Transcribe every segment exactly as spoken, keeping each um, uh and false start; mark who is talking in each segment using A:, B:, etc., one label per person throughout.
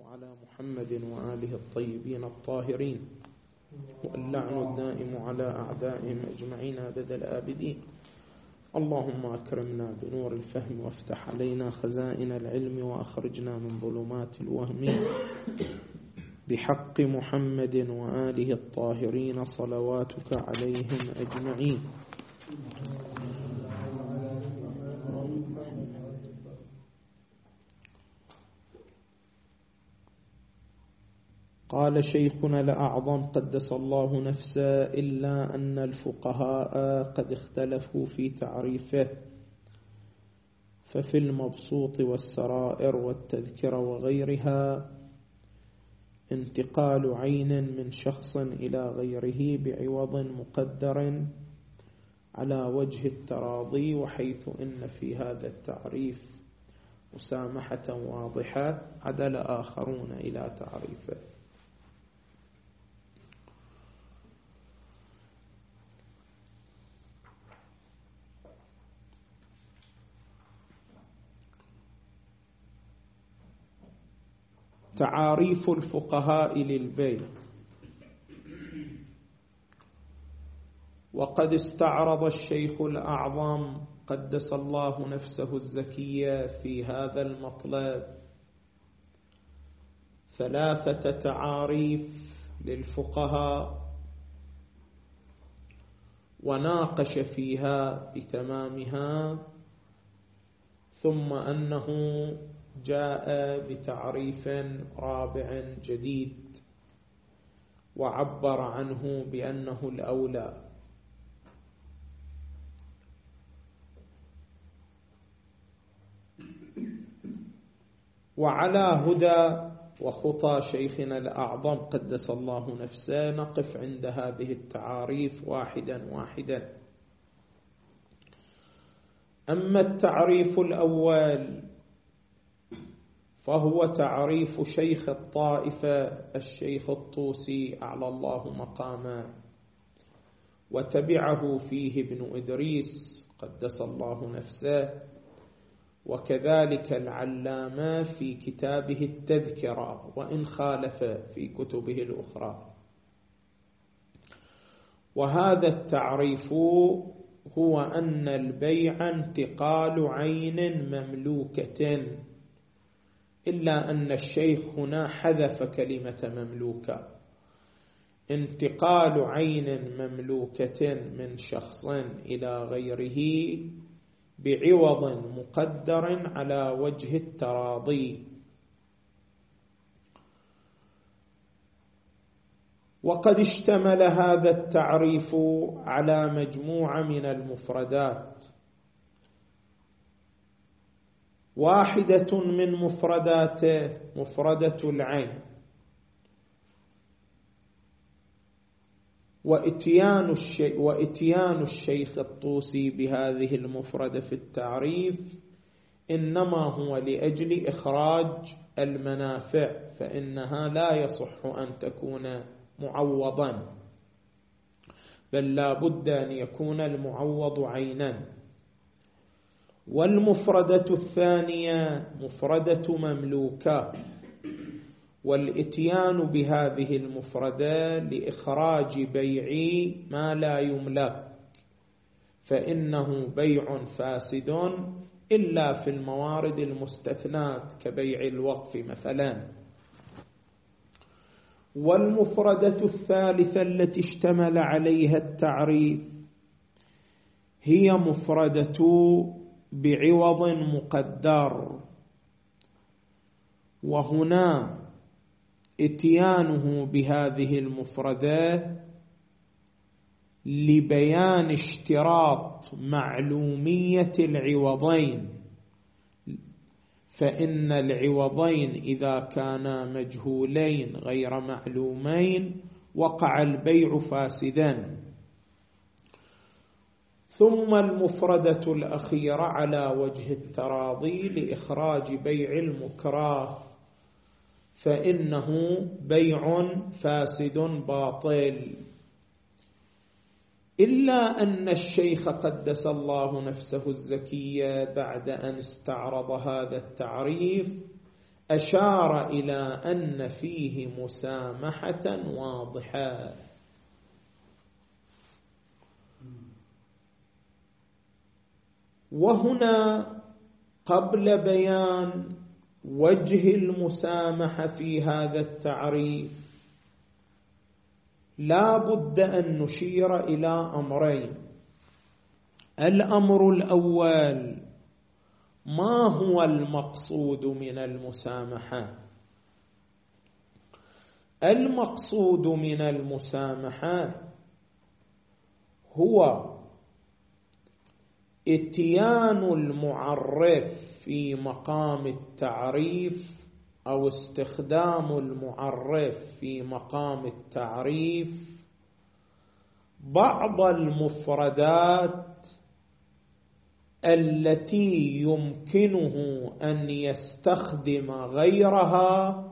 A: على محمد وآله الطيبين الطاهرين، واللعن الدائم على أعدائهم أجمعين أبد الآبدين. اللهم أكرمنا بنور الفهم وافتح علينا خزائن العلم وأخرجنا من ظلمات الوهم بحق محمد وآله الطاهرين صلواتك عليهم أجمعين. قال شيخنا الأعظم قدس الله نفسه: إلا أن الفقهاء قد اختلفوا في تعريفه، ففي المبسوط والسرائر والتذكرة وغيرها انتقال عين من شخص إلى غيره بعوض مقدر على وجه التراضي، وحيث إن في هذا التعريف مسامحة واضحة عدل آخرون إلى تعريفه. تعاريف الفقهاء للبيع. وقد استعرض الشيخ الأعظم قدس الله نفسه الزكية في هذا المطلب ثلاثة تعاريف للفقهاء، وناقش فيها بتمامها، ثم أنه جاء بتعريف رابع جديد وعبر عنه بأنه الأولى. وعلى هدى وخطى شيخنا الأعظم قدس الله نفسه نقف عند هذه التعاريف واحدا واحدا. أما التعريف الأول فهو تعريف شيخ الطائفة الشيخ الطوسي أعلى الله مقامه، وتبعه فيه ابن إدريس قدس الله نفسه، وكذلك العلامة في كتابه التذكرة، وإن خالف في كتبه الأخرى. وهذا التعريف هو أن البيع انتقال عين مملوكة، إلا أن الشيخ هنا حذف كلمة مملوكة. انتقال عين مملوكة من شخص إلى غيره بعوض مقدر على وجه التراضي. وقد اشتمل هذا التعريف على مجموعة من المفردات. واحدة من مفرداته مفردة العين، وإتيان الشيخ, وإتيان الشيخ الطوسي بهذه المفردة في التعريف إنما هو لأجل إخراج المنافع، فإنها لا يصح أن تكون معوضا، بل لا بد أن يكون المعوض عينا. والمفردة الثانية مفردة مملوكة، والإتيان بهذه المفردة لإخراج بيع ما لا يملك، فإنه بيع فاسد إلا في الموارد المستثنات كبيع الوقف مثلا. والمفردة الثالثة التي اشتمل عليها التعريف هي مفردة بعوض مقدر، وهنا اتيانه بهذه المفردة لبيان اشتراط معلومية العوضين، فإن العوضين إذا كانا مجهولين غير معلومين وقع البيع فاسدا. ثم المفردة الأخيرة على وجه التراضي لإخراج بيع المكراه، فإنه بيع فاسد باطل. إلا أن الشيخ قدس الله نفسه الزكية بعد أن استعرض هذا التعريف أشار إلى أن فيه مسامحة واضحة. وهنا قبل بيان وجه المسامحة في هذا التعريف لا بد أن نشير إلى أمرين. الأمر الأول: ما هو المقصود من المسامحة؟ المقصود من المسامحة هو اتيان المعرف في مقام التعريف أو استخدام المعرف في مقام التعريف بعض المفردات التي يمكنه أن يستخدم غيرها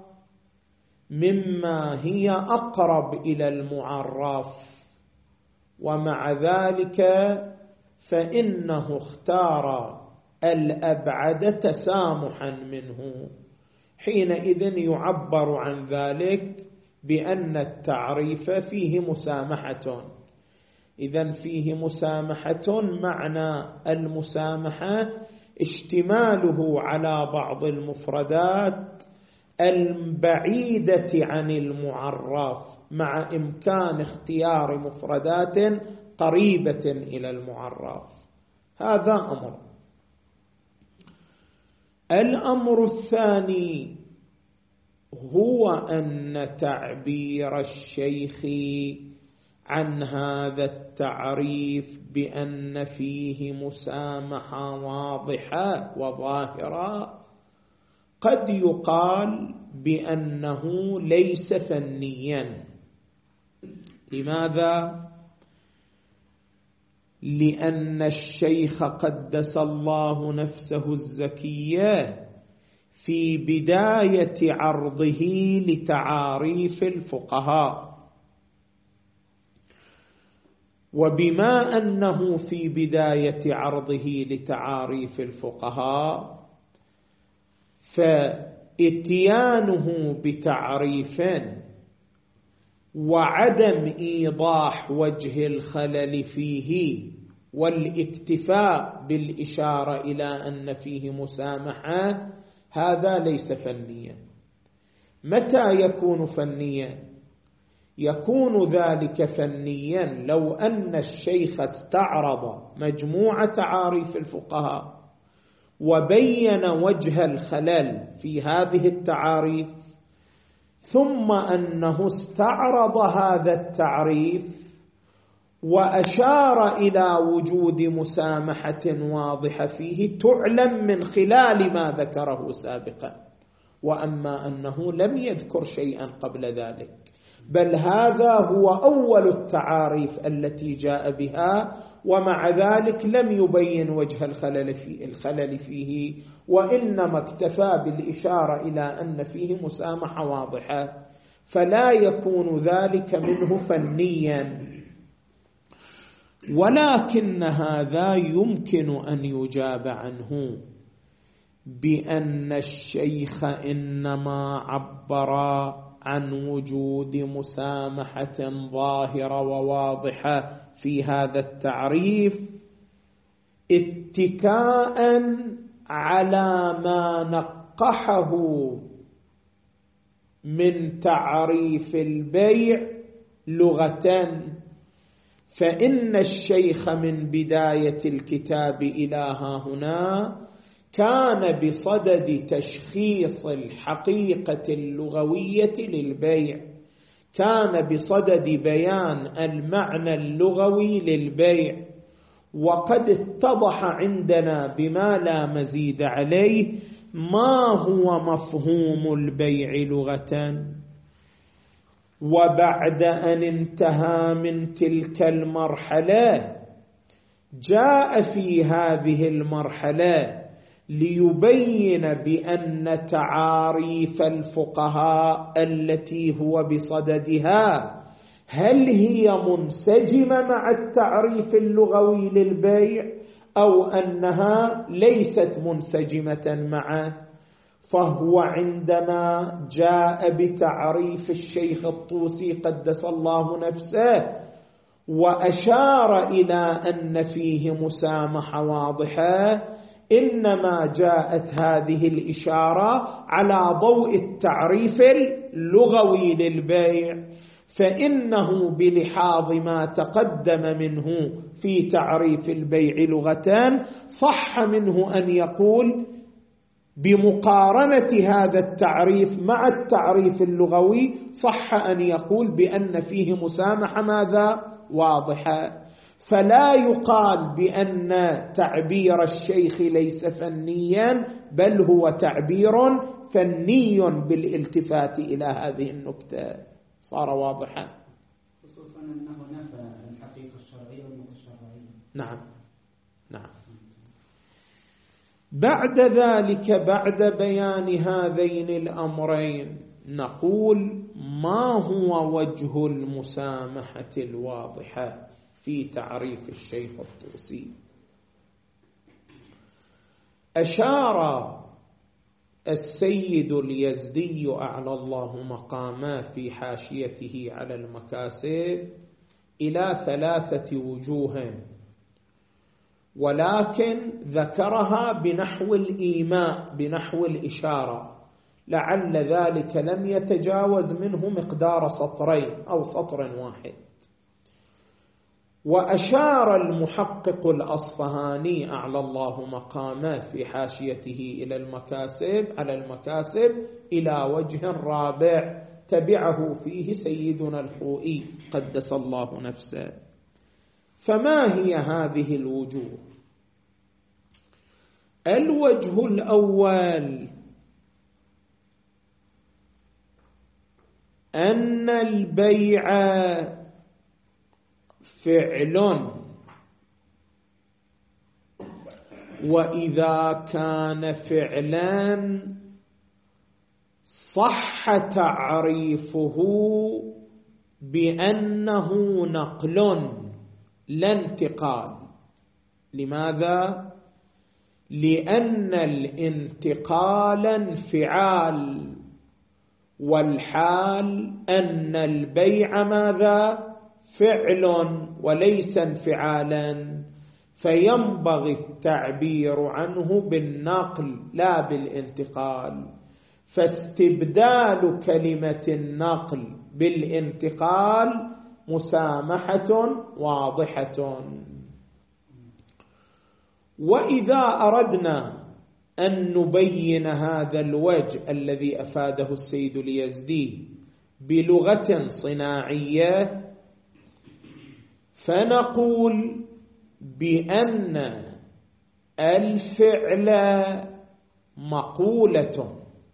A: مما هي أقرب إلى المعرف، ومع ذلك فإنه اختار الأبعد تسامحا منه. حينئذ يعبر عن ذلك بأن التعريف فيه مسامحة. إذن فيه مسامحة، معنى المسامحة اشتماله على بعض المفردات البعيدة عن المعرف مع إمكان اختيار مفردات قريبة إلى المعرف. هذا أمر. الأمر الثاني هو أن تعبير الشيخ عن هذا التعريف بأن فيه مسامحة واضحة وظاهرة قد يقال بأنه ليس فنيا. لماذا؟ لأن الشيخ قدس الله نفسه الزكية في بداية عرضه لتعاريف الفقهاء، وبما أنه في بداية عرضه لتعاريف الفقهاء فإتيانه بتعريف وعدم إيضاح وجه الخلل فيه والاكتفاء بالإشارة إلى أن فيه مسامحة هذا ليس فنيا. متى يكون فنيا؟ يكون ذلك فنيا لو أن الشيخ استعرض مجموعة تعاريف الفقهاء وبين وجه الخلل في هذه التعاريف، ثم أنه استعرض هذا التعريف وأشار إلى وجود مسامحة واضحة فيه تعلم من خلال ما ذكره سابقا. وأما أنه لم يذكر شيئا قبل ذلك، بل هذا هو أول التعاريف التي جاء بها، ومع ذلك لم يبين وجه الخلل فيه, الخلل فيه وإنما اكتفى بالإشارة إلى أن فيه مسامحة واضحة، فلا يكون ذلك منه فنيا. ولكن هذا يمكن أن يجاب عنه بأن الشيخ إنما عبر عن وجود مسامحة ظاهرة وواضحة في هذا التعريف اتكاء على ما نقحه من تعريف البيع لغة. فإن الشيخ من بداية الكتاب إلى ها هنا كان بصدد تشخيص الحقيقة اللغوية للبيع، كان بصدد بيان المعنى اللغوي للبيع، وقد اتضح عندنا بما لا مزيد عليه ما هو مفهوم البيع لغة. وبعد أن انتهى من تلك المرحلة جاء في هذه المرحلة ليبين بأن تعاريف الفقهاء التي هو بصددها هل هي منسجمة مع التعريف اللغوي للبيع أو أنها ليست منسجمة معه. فهو عندما جاء بتعريف الشيخ الطوسي قدس الله نفسه وأشار إلى أن فيه مسامحة واضحة، إنما جاءت هذه الإشارة على ضوء التعريف اللغوي للبيع، فإنه بلحاظ ما تقدم منه في تعريف البيع لغتان صح منه أن يقول بمقارنة هذا التعريف مع التعريف اللغوي صح أن يقول بأن فيه مسامحة ماذا؟ واضحة. فلا يقال بأن تعبير الشيخ ليس فنيا، بل هو تعبير فني بالالتفات إلى هذه النكتة. صار واضحا؟
B: خصوصا أنه نفى الحقيقة الشرعية والمتشرعية.
A: نعم نعم. بعد ذلك بعد بيان هذين الأمرين نقول ما هو وجه المسامحة الواضحة في تعريف الشيخ الطوسي؟ أشار السيد اليزدي أعلى الله مقامه في حاشيته على المكاسب إلى ثلاثة وجوه، ولكن ذكرها بنحو الإيماء، بنحو الإشارة، لعل ذلك لم يتجاوز منه مقدار سطرين أو سطر واحد. وأشار المحقق الأصفهاني أعلى الله مقامه في حاشيته إلى المكاسب على المكاسب إلى وجه رابع تبعه فيه سيدنا الخوئي قدس الله نفسه. فما هي هذه الوجوه؟ الوجه الأول أن البيع فعل، وإذا كان فعلا صح تعريفه بأنه نقل لا انتقال. لماذا؟ لأن الانتقال انفعال، والحال أن البيع ماذا؟ فعل وليس انفعالا، فينبغي التعبير عنه بالنقل لا بالانتقال. فاستبدال كلمة النقل بالانتقال مسامحة واضحة. وإذا أردنا أن نبين هذا الوجه الذي أفاده السيد اليزدي بلغة صناعية فنقول بأن الفعل مقولة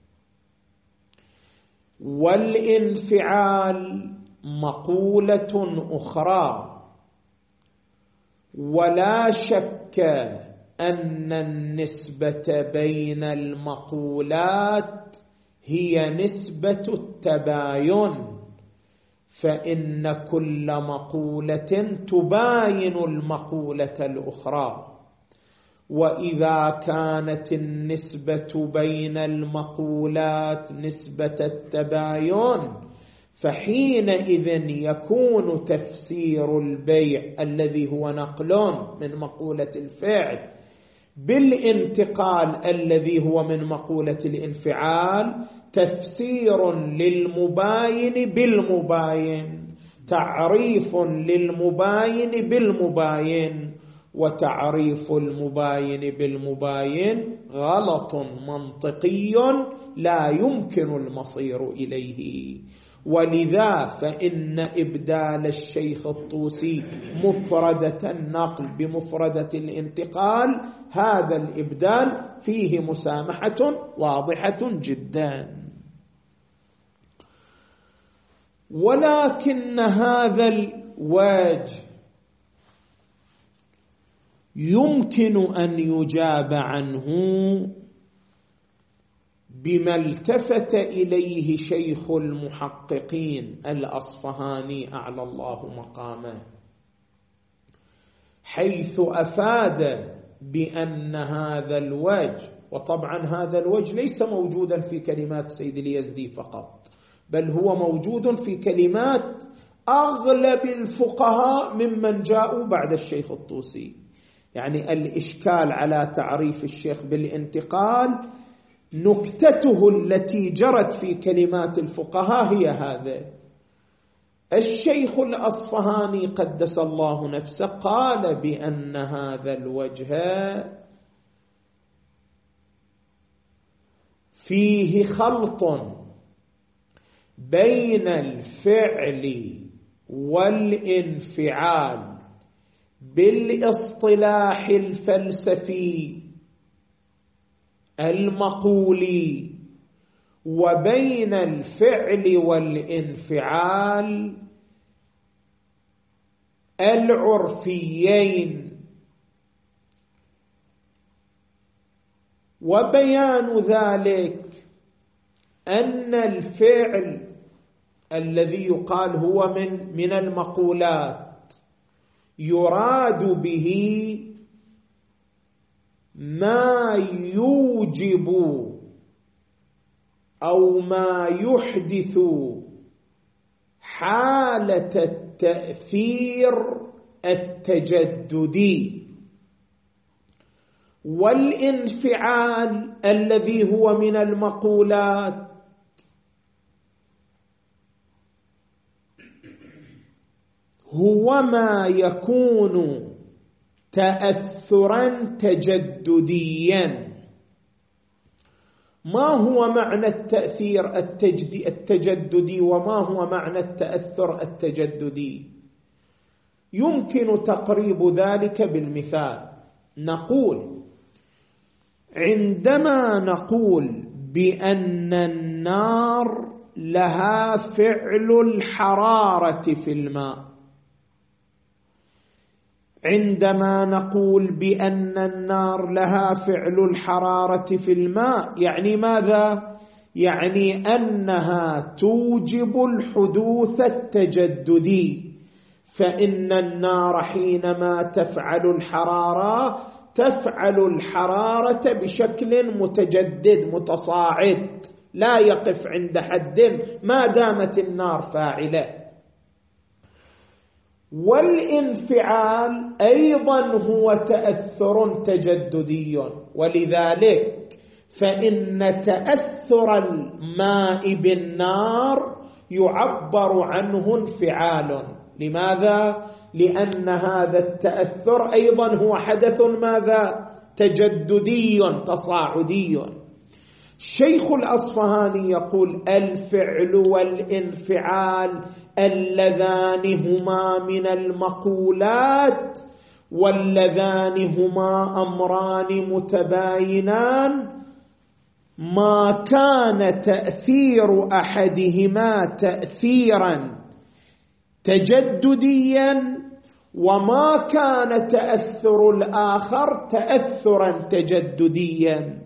A: والانفعال مقولة أخرى، ولا شك أن النسبة بين المقولات هي نسبة التباين، فإن كل مقولة تباين المقولة الأخرى. وإذا كانت النسبة بين المقولات نسبة التباين فحينئذ يكون تفسير البيع الذي هو نقل من مقولة الفعل بالانتقال الذي هو من مقولة الانفعال تفسير للمباين بالمباين، تعريف للمباين بالمباين، وتعريف المباين بالمباين غلط منطقي لا يمكن المصير إليه. ولذا فإن إبدال الشيخ الطوسي مفردة النقل بمفردة الانتقال هذا الإبدال فيه مسامحة واضحة جدا. ولكن هذا الوجه يمكن أن يجاب عنه بما التفت إليه شيخ المحققين الأصفهاني أعلى الله مقامه، حيث أفاد بأن هذا الوجه وطبعا هذا الوجه ليس موجودا في كلمات سيد اليزدي فقط، بل هو موجود في كلمات أغلب الفقهاء ممن جاءوا بعد الشيخ الطوسي. يعني الإشكال على تعريف الشيخ بالانتقال نكتته التي جرت في كلمات الفقهاء هي هذا. الشيخ الأصفهاني قدس الله نفسه قال بأن هذا الوجه فيه خلط بين الفعل والانفعال بالاصطلاح الفلسفي المقولي وبين الفعل والانفعال العرفيين. وبيان ذلك أن الفعل الذي يقال هو من من المقولات يراد به ما يوجب أو ما يحدث حالة التأثير التجددي، والانفعال الذي هو من المقولات هو ما يكون تأثرا تجدديا. ما هو معنى التأثير التجددي وما هو معنى التأثر التجددي؟ يمكن تقريب ذلك بالمثال. نقول عندما نقول بأن النار لها فعل الحرارة في الماء، عندما نقول بأن النار لها فعل الحرارة في الماء يعني ماذا؟ يعني أنها توجب الحدوث التجددي، فإن النار حينما تفعل الحرارة تفعل الحرارة بشكل متجدد متصاعد لا يقف عند حد ما دامت النار فاعلة. والانفعال أيضا هو تأثر تجددي، ولذلك فإن تأثر الماء بالنار يعبر عنه انفعال. لماذا؟ لأن هذا التأثر أيضا هو حدث ماذا؟ تجددي تصاعدي. الشيخ الأصفهاني يقول الفعل والانفعال اللذان هما من المقولات واللذان هما أمران متباينان ما كان تأثير أحدهما تأثيرا تجدديا وما كان تأثر الآخر تأثرا تجدديا،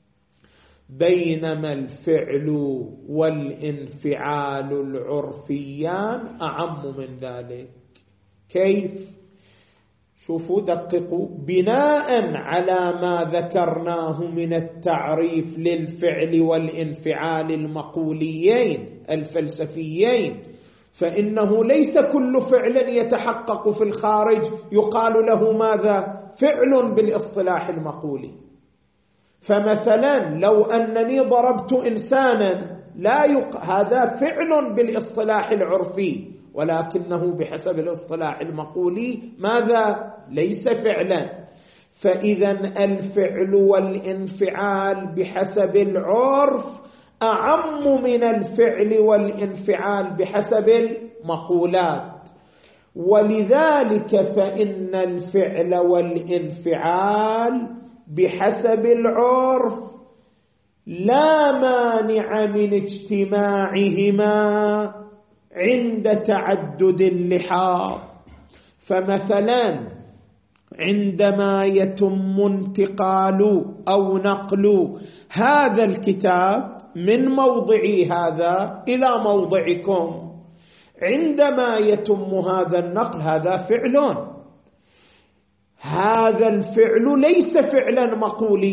A: بينما الفعل والانفعال العرفيان أعم من ذلك. كيف؟ شوفوا دققوا. بناء على ما ذكرناه من التعريف للفعل والانفعال المقوليين الفلسفيين، فإنه ليس كل فعل يتحقق في الخارج يقال له ماذا؟ فعل بالاصطلاح المقولي. فمثلا لو أنني ضربت إنسانا لا يق... هذا فعل بالاصطلاح العرفي، ولكنه بحسب الاصطلاح المقولي ماذا؟ ليس فعلا. فإذا الفعل والانفعال بحسب العرف أعم من الفعل والانفعال بحسب المقولات، ولذلك فإن الفعل والانفعال بحسب العرف لا مانع من اجتماعهما عند تعدد اللحاظ. فمثلا عندما يتم انتقال أو نقل هذا الكتاب من موضعي هذا إلى موضعكم، عندما يتم هذا النقل هذا فعل، هذا الفعل ليس فعلا مقوليا،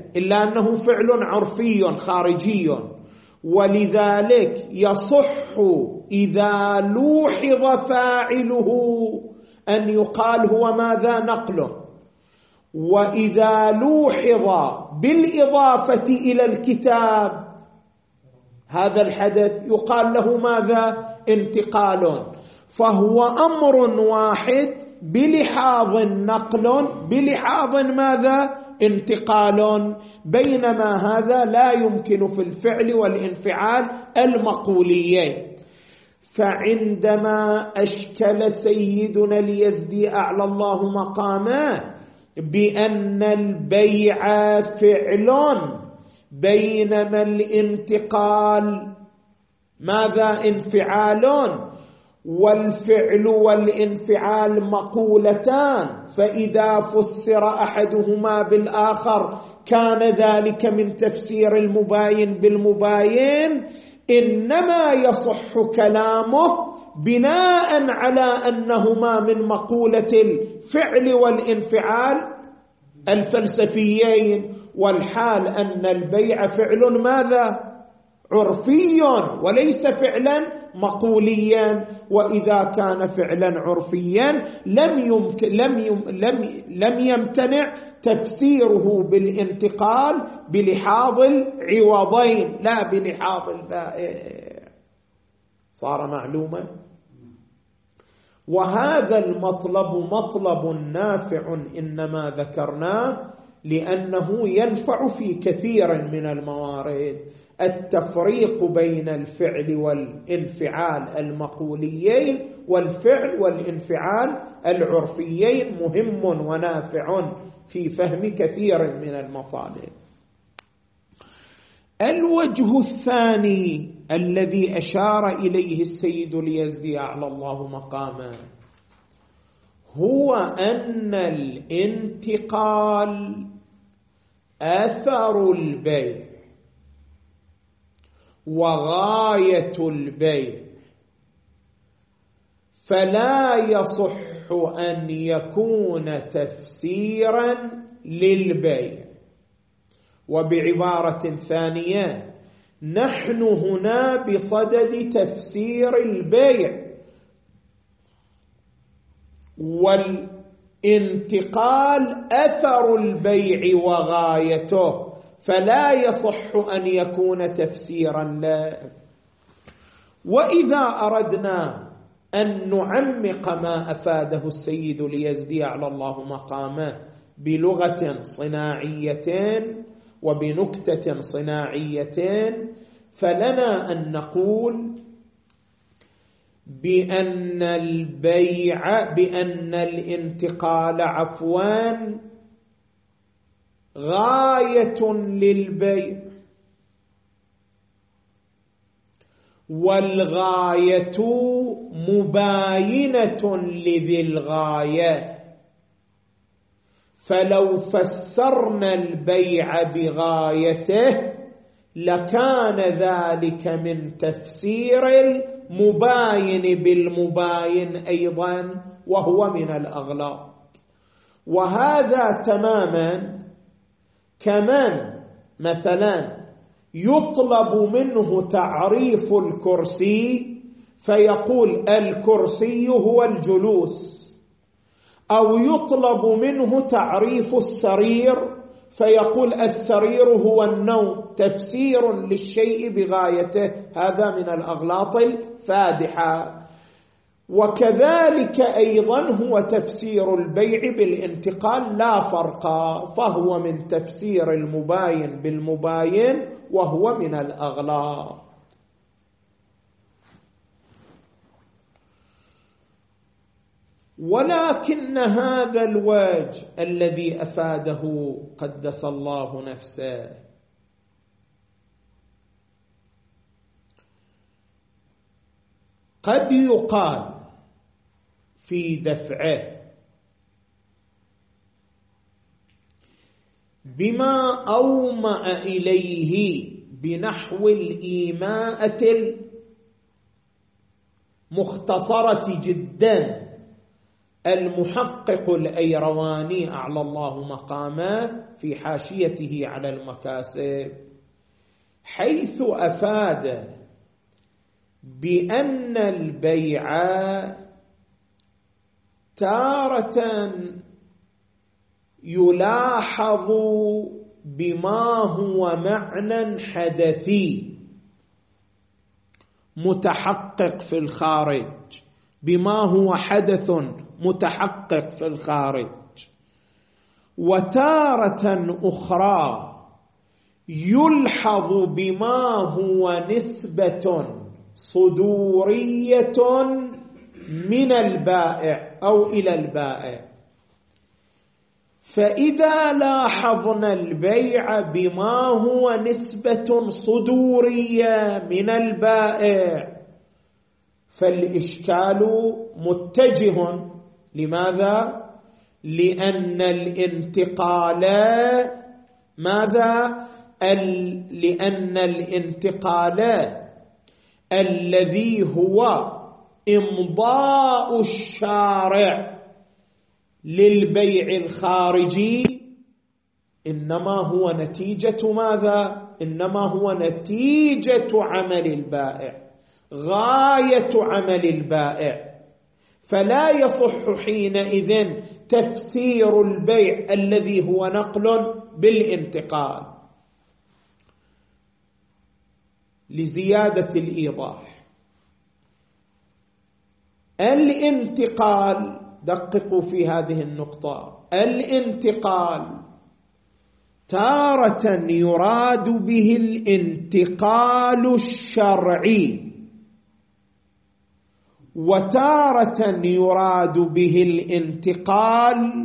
A: إلا أنه فعل عرفي خارجي، ولذلك يصح إذا لوحظ فاعله أن يقال هو ماذا نقله، وإذا لوحظ بالإضافة إلى الكتاب هذا الحدث يقال له ماذا انتقال. فهو أمر واحد بلحاظ نقل بلحاظ ماذا انتقال، بينما هذا لا يمكن في الفعل والانفعال المقوليين. فعندما أشكل سيدنا اليزدي أعلى الله مقامه بأن البيع فعل بينما الانتقال ماذا انفعال، والفعل والانفعال مقولتان، فإذا فسر أحدهما بالآخر كان ذلك من تفسير المباين بالمباين، إنما يصح كلامه بناء على أنهما من مقولة الفعل والانفعال الفلسفيين، والحال أن البيع فعل ماذا عرفي وليس فعلا مقوليا. وإذا كان فعلا عرفيا لم يمكن لم يم لم لم يمتنع تفسيره بالانتقال بلحاظ العوضين لا بلحاظ البائع. صار معلوما. وهذا المطلب مطلب نافع إنما ذكرناه لأنه ينفع في كثير من الموارد. التفريق بين الفعل والانفعال المقوليين والفعل والانفعال العرفيين مهم ونافع في فهم كثير من المطالب. الوجه الثاني الذي أشار إليه السيد اليزدي أعلى الله مقامه هو أن الانتقال أثر البيع وغاية البيع، فلا يصح أن يكون تفسيرا للبيع. وبعبارة ثانية نحن هنا بصدد تفسير البيع، والانتقال أثر البيع وغايته، فلا يصح أن يكون تفسيرا له. وإذا أردنا أن نعمق ما أفاده السيد اليزدي على الله مقامه بلغة صناعية وبنكتة صناعية، فلنا أن نقول بأن البيع بأن الانتقال عفوا غاية للبيع، والغاية مباينة لذي الغاية. فلو فسرنا البيع بغايته لكان ذلك من تفسير المباين بالمباين أيضا، وهو من الأغلاط. وهذا تماما كمان مثلا يطلب منه تعريف الكرسي فيقول الكرسي هو الجلوس، أو يطلب منه تعريف السرير فيقول السرير هو النوم، تفسير للشيء بغايته. هذا من الأغلاط الفادحة. وكذلك أيضا هو تفسير البيع بالانتقال لا فرق، فهو من تفسير المباين بالمباين وهو من الأغلاط. ولكن هذا الوجه الذي أفاده قدس الله نفسه قد يقال في دفعه بما أومأ إليه بنحو الإيماءة المختصرة جدا المحقق الأيرواني أعلى الله مقامه في حاشيته على المكاسب، حيث أفاد بأن البيع تارة يلاحظ بما هو معنى حدثي متحقق في الخارج، بما هو حدث متحقق في الخارج، وتارة أخرى يلحظ بما هو نسبة صدورية من البائع أو إلى البائع. فإذا لاحظنا البيع بما هو نسبة صدورية من البائع فالإشكال متجه. لماذا؟ لأن الانتقال ماذا؟ لأن الانتقال الذي هو إمضاء الشارع للبيع الخارجي إنما هو نتيجة ماذا؟ إنما هو نتيجة عمل البائع، غاية عمل البائع. فلا يصح حينئذ تفسير البيع الذي هو نقل بالانتقال. لزيادة الإيضاح، الانتقال، دققوا في هذه النقطة، الانتقال تارة يراد به الانتقال الشرعي، وتارة يراد به الانتقال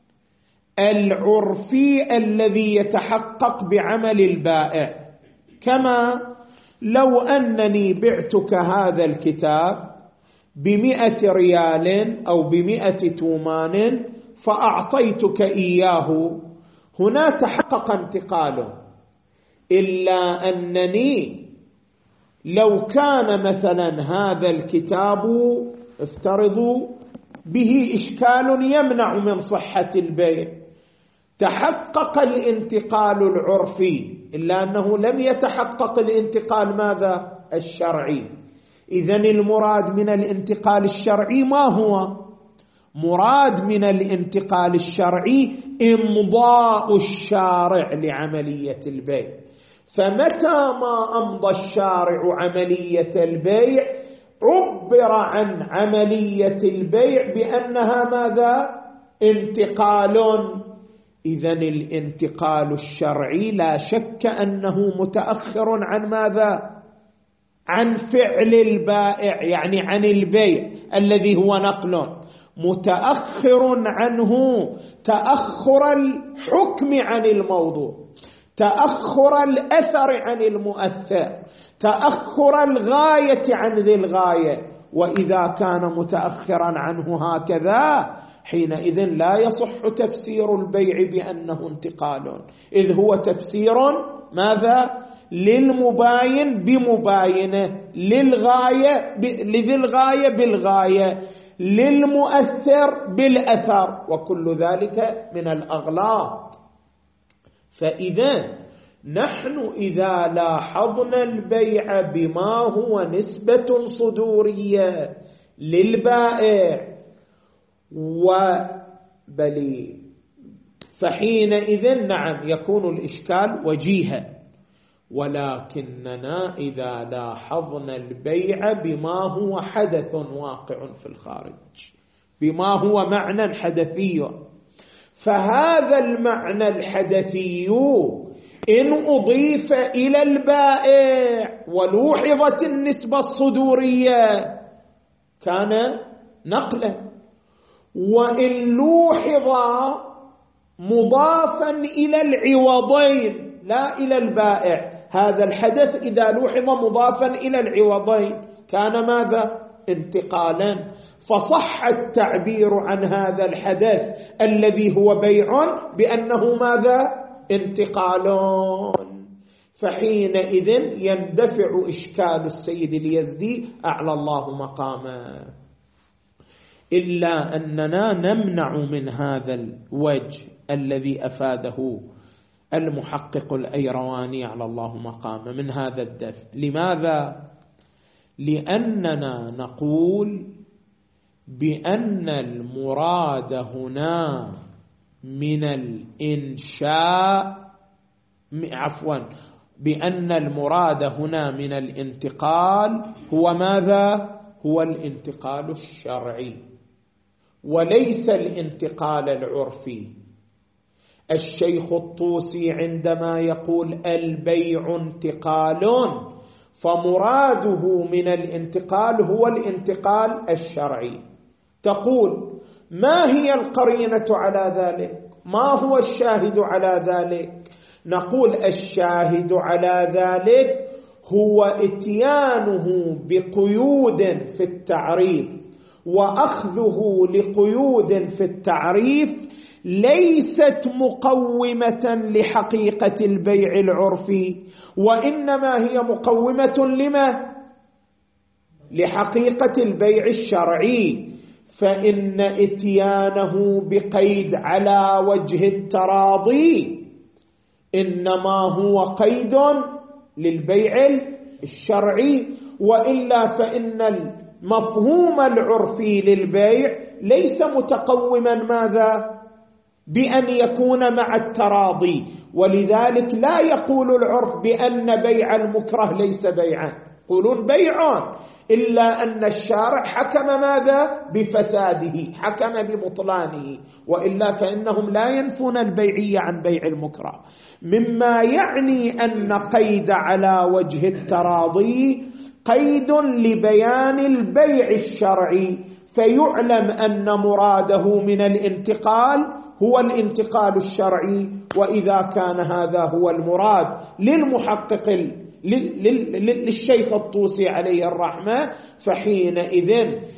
A: العرفي الذي يتحقق بعمل البائع. كما لو أنني بعتك هذا الكتاب بمئة ريال أو بمئة تومان فأعطيتك إياه، هنا تحقق انتقاله. إلا أنني لو كان مثلا هذا الكتاب افترضوا به إشكال يمنع من صحة البيع، تحقق الانتقال العرفي، إلا أنه لم يتحقق الانتقال ماذا؟ الشرعي. إذن المراد من الانتقال الشرعي ما هو؟ مراد من الانتقال الشرعي إمضاء الشارع لعملية البيع. فمتى ما أمضى الشارع عملية البيع عبر عن عملية البيع بأنها ماذا؟ انتقال. إذن الانتقال الشرعي لا شك أنه متأخر عن ماذا؟ عن فعل البائع، يعني عن البيع الذي هو نقل، متأخر عنه تأخر الحكم عن الموضوع، تأخر الأثر عن المؤثر، تأخر الغاية عن ذي الغاية. وإذا كان متأخرا عنه هكذا حينئذ لا يصح تفسير البيع بأنه انتقال، إذ هو تفسير ماذا؟ للمباين بمباينه، للغاية لذي الغاية بالغاية، للمؤثر بالأثر، وكل ذلك من الأغلاط. فإذا نحن إذا لاحظنا البيع بما هو نسبة صدورية للبائع وبلي فحينئذ نعم يكون الإشكال وجيها. ولكننا إذا لاحظنا البيع بما هو حدث واقع في الخارج، بما هو معنى حدثي، فهذا المعنى الحدثي إن أضيف إلى البائع ولوحظت النسبة الصدورية كان نقلا، وإن لوحظ مضافا إلى العوضين لا إلى البائع، هذا الحدث إذا لوحظ مضافا إلى العوضين كان ماذا؟ انتقالا. فصح التعبير عن هذا الحدث الذي هو بيع بأنه ماذا؟ انتقالون. فحينئذ يندفع إشكال السيد اليزدي أعلى الله مقامه. إلا أننا نمنع من هذا الوجه الذي أفاده المحقق الأيرواني على الله مقامه من هذا الدفع. لماذا؟ لأننا نقول بأن المراد هنا من الإنشاء عفوا بأن المراد هنا من الانتقال هو ماذا؟ هو الانتقال الشرعي وليس الانتقال العرفي. الشيخ الطوسي عندما يقول البيع انتقال فمراده من الانتقال هو الانتقال الشرعي. تقول ما هي القرينة على ذلك؟ ما هو الشاهد على ذلك؟ نقول الشاهد على ذلك هو اتيانه بقيود في التعريف وأخذه لقيود في التعريف ليست مقومة لحقيقة البيع العرفي، وإنما هي مقومة لما؟ لحقيقة البيع الشرعي. فإن اتيانه بقيد على وجه التراضي إنما هو قيد للبيع الشرعي، وإلا فإن المفهوم العرفي للبيع ليس متقوما ماذا؟ بأن يكون مع التراضي. ولذلك لا يقول العرف بأن بيع المكره ليس بيعا، يقولون بيعان، إلا أن الشارع حكم ماذا؟ بفساده، حكم ببطلانه، وإلا فإنهم لا ينفون البيعية عن بيع المكره. مما يعني أن قيد على وجه التراضي قيد لبيان البيع الشرعي، فيعلم أن مراده من الانتقال هو الانتقال الشرعي. وإذا كان هذا هو المراد للمحقق للشيخ الطوسي عليه الرحمة، فحينئذ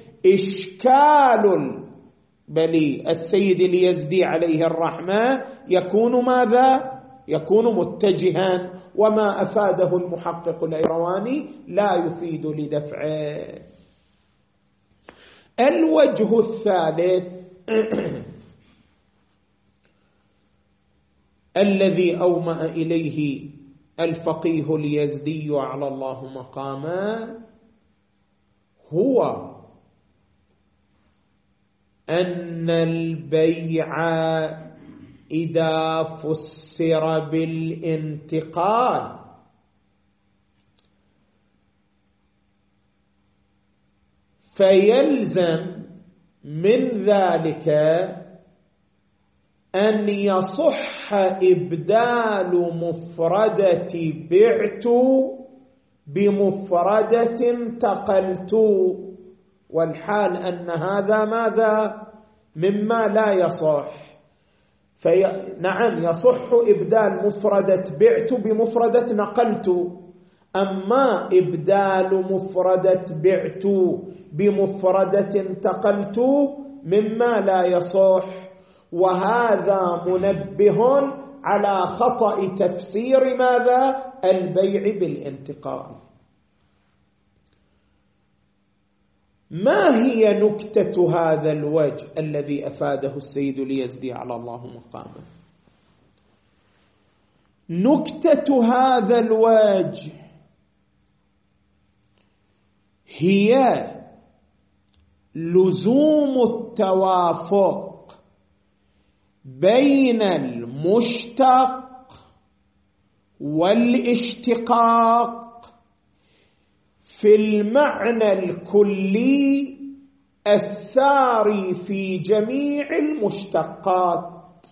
A: إشكال بلي السيد اليزدي عليه الرحمة يكون ماذا؟ يكون متجها، وما أفاده المحقق الأيرواني لا يفيد لدفعه. الوجه الثالث الذي أومأ إليه الفقيه اليزدي على الله مقامه هو أن البيع إذا فسر بالانتقال فيلزم من ذلك أن يصح إبدال مفردة بعت بمفردة انتقلت، والحال أن هذا ماذا؟ مما لا يصح. في نعم يصح إبدال مفردة بعت بمفردة نقلت، أما إبدال مفردة بعت بمفردة انتقلت مما لا يصح، وهذا منبه على خطأ تفسير ماذا؟ البيع بالانتقال. ما هي نكتة هذا الوجه الذي أفاده السيد اليزدي على الله مقامه؟ نكتة هذا الوجه هي لزوم التوافق بين المشتق والاشتقاق في المعنى الكلي الساري في جميع المشتقات.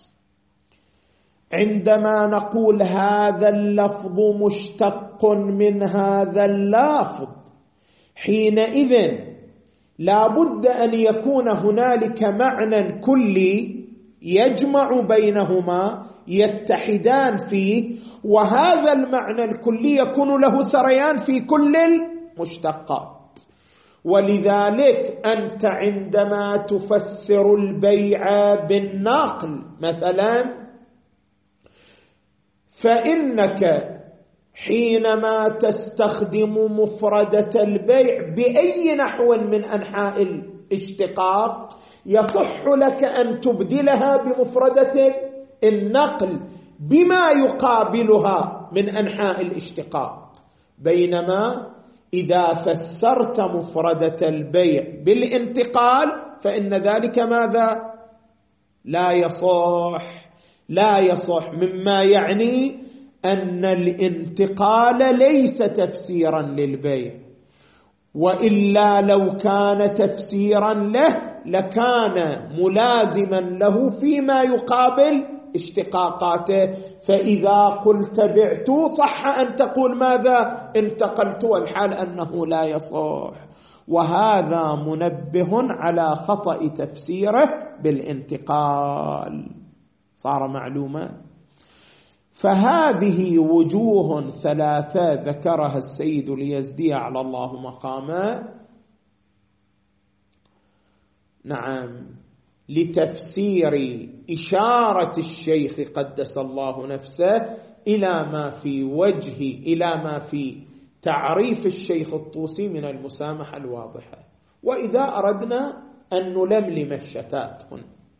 A: عندما نقول هذا اللفظ مشتق من هذا اللفظ، حينئذ لا بد أن يكون هنالك معنى كلي يجمع بينهما يتحدان فيه، وهذا المعنى الكلي يكون له سريان في كل المشتقات. ولذلك أنت عندما تفسر البيع بالنقل مثلا، فإنك حينما تستخدم مفردة البيع بأي نحو من أنحاء الاشتقاق يصح لك أن تبدلها بمفردة النقل بما يقابلها من أنحاء الاشتقاق، بينما إذا فسرت مفردة البيع بالانتقال فإن ذلك ماذا؟ لا يصح لا يصح مما يعني أن الانتقال ليس تفسيرا للبيع، وإلا لو كان تفسيرا له لكان ملازما له فيما يقابل اشتقاقاته. فإذا قلت بعت صح أن تقول ماذا؟ انتقلت، والحال أنه لا يصح، وهذا منبه على خطأ تفسيره بالانتقال. صار معلومة؟ فهذه وجوه ثلاثة ذكرها السيد اليزدي على الله مقامه، نعم، لتفسير إشارة الشيخ قدس الله نفسه إلى ما في وجه إلى ما في تعريف الشيخ الطوسي من المسامحة الواضحة. وإذا أردنا أن نلملم الشتات هنا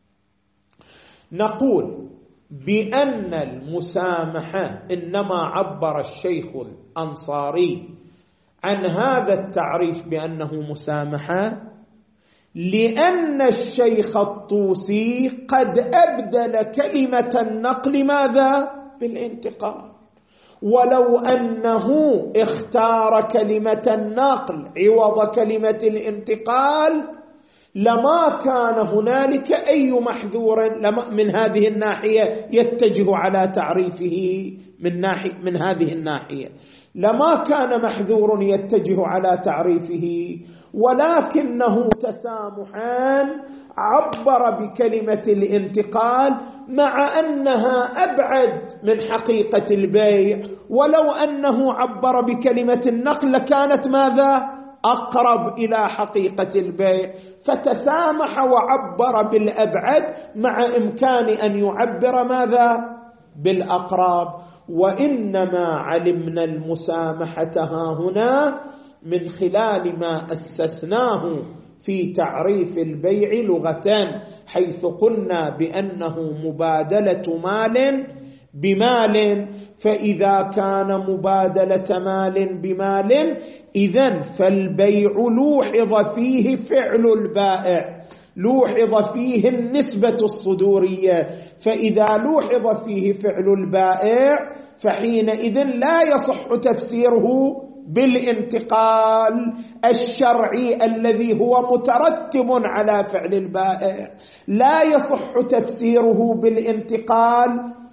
A: نقول بأن المسامحة إنما عبر الشيخ الأنصاري عن هذا التعريف بأنه مسامحة لأن الشيخ الطوسي قد أبدل كلمة النقل ماذا؟ بالانتقال. ولو أنه اختار كلمة النقل عوض كلمة الانتقال لما كان هنالك أي محذور من هذه الناحية يتجه على تعريفه من, ناحية من هذه الناحية، لما كان محذور يتجه على تعريفه، ولكنه تسامحا عبر بكلمة الانتقال مع أنها أبعد من حقيقة البيع، ولو أنه عبر بكلمة النقل لكانت ماذا؟ أقرب إلى حقيقة البيع، فتسامح وعبر بالأبعد مع إمكان أن يعبر ماذا؟ بالأقرب. وإنما علمنا المسامحة هنا من خلال ما أسسناه في تعريف البيع لغة، حيث قلنا بأنه مبادلة مال بمال، فإذا كان مبادلة مال بمال إذن فالبيع لوحظ فيه فعل البائع، لوحظ فيه النسبة الصدورية، فإذا لوحظ فيه فعل البائع فحينئذ لا يصح تفسيره بالانتقال الشرعي الذي هو مترتب على فعل البائع، لا يصح تفسيره بالانتقال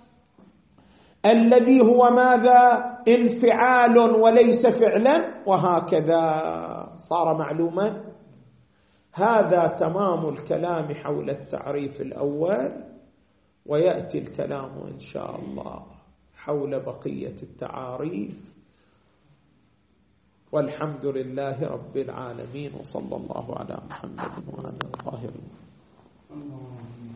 A: الذي هو ماذا؟ انفعال وليس فعلا، وهكذا. صار معلوما؟ هذا تمام الكلام حول التعريف الأول، ويأتي الكلام إن شاء الله حول بقية التعاريف، والحمد لله رب العالمين، وصلى الله على محمد وعلى آله الطاهرين.